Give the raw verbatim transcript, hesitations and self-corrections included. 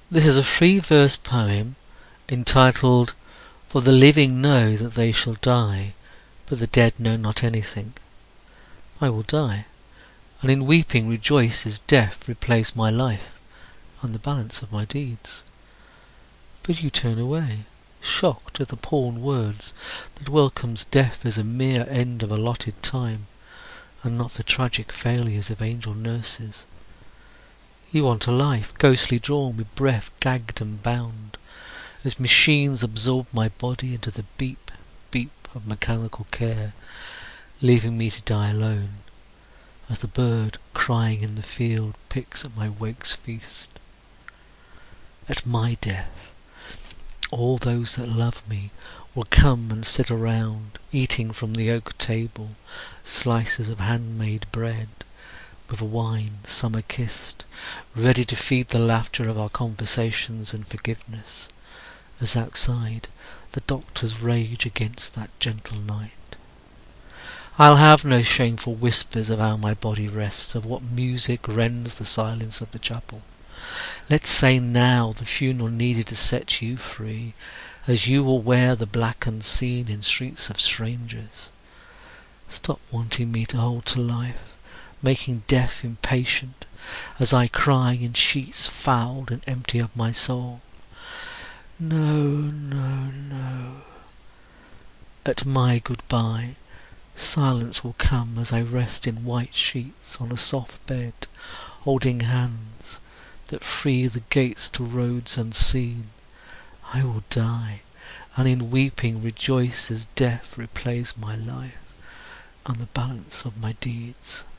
This is a free verse poem entitled For the living know that they shall die, but the dead know not anything. I will die, and in weeping rejoice as death replace my life and the balance of my deeds. But you turn away, shocked at the pawn words that welcomes death as a mere end of allotted time, and not the tragic failures of angel nurses. You want a life, ghostly drawn with breath gagged and bound, as machines absorb my body into the beep, beep of mechanical care, leaving me to die alone, as the bird crying in the field picks at my wake's feast. At my death, all those that love me will come and sit around, eating from the oak table slices of handmade bread, with wine summer-kissed, ready to feed the laughter of our conversations and forgiveness, as outside the doctors rage against that gentle night. I'll have no shameful whispers of how my body rests, of what music rends the silence of the chapel. Let's say now the funeral needed to set you free, as you will wear the black unseen in streets of strangers. Stop wanting me to hold to life, making death impatient, as I cry in sheets fouled and empty of my soul. No, no, no. At my goodbye, silence will come as I rest in white sheets on a soft bed, holding hands that free the gates to roads unseen. I will die, and in weeping rejoice as death replays my life and the balance of my deeds.